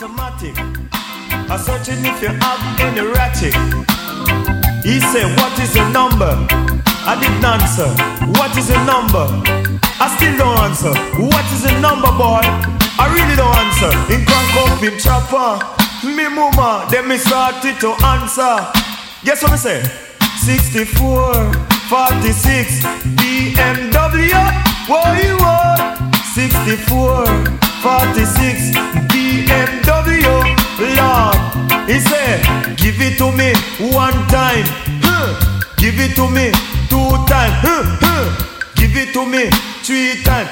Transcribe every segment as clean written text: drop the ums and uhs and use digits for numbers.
automatic. I'm searching if you have any erratic. He said, what is your number? I didn't answer. What is your number? I still don't answer. What is your number, boy? I really don't answer. In crank up him chopper. Me mama, then me started to answer. Guess what I say? 64, 46, BMW. What you want? 64, 46, BMW. Lord, he said, give it to me one time. Give it to me 2 times. Give it to me 3 times.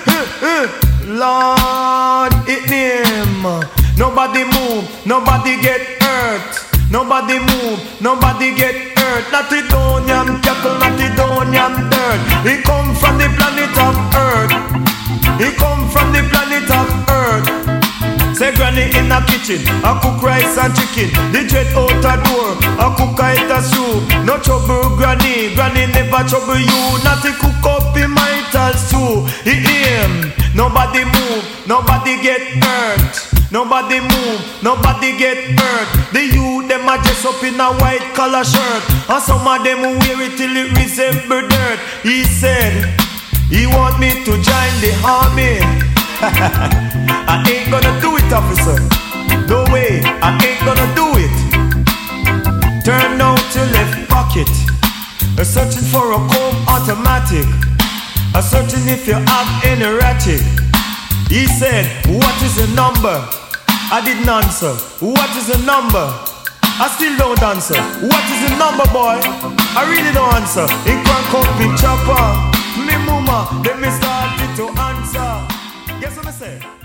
Lord, it name. Nobody move, nobody get hurt. Nobody move, nobody get hurt. Not the Doniam cattle, not the Doniam dirt. He come from the planet of Earth. He come from the planet of Earth. Say granny in the kitchen, I cook rice and chicken. The dread out the door, I cook it a soup. No trouble granny, granny never trouble you. Not to cook up in my stew. He aim, nobody move, nobody get hurt. Nobody move, nobody get hurt. The youth them a dress up in a white collar shirt, and some of them wear it till it resemble dirt. He said he want me to join the army. I ain't gonna do it, officer. No way, I ain't gonna do it. Turn out your left pocket. I'm searching for a comb automatic. I'm searching if you have any erratic. He said, what is the number? I didn't answer. What is the number? I still don't answer. What is the number, boy? I really don't answer. In crank up in chopper. Me mama, then me started to answer. Guess what I say?